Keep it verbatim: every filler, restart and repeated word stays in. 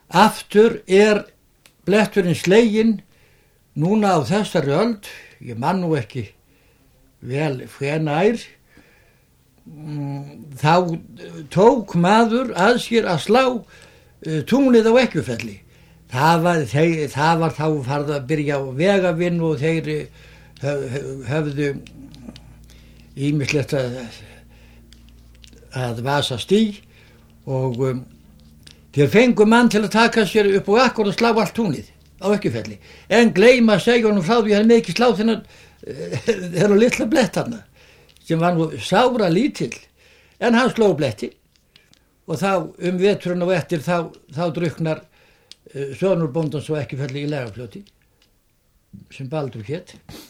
Aftur er bletturinn sleginn núna á þessari öld, ég man nú ekki vel hvenær, þá tók maður að sér að slá uh, tunglið á Ekkjufelli. Það var, þeir, það var þá farið að byrja á vegavinn og þeir höfðu ýmislegt að, að vasast í og um, þeir fengu mann til að taka sér upp og akkur og slá allt túnið á Ekkjufelli. En gleyma að segja honum frá því að hann með ekki slá þennan þennan litla blett hana sem var nú sára lítill, en hann sló bletti og þá um veturinn og eftir þá, þá druknar uh, sonur bóndans á Ekkjufelli í Lagarfljóti sem Baldur hét.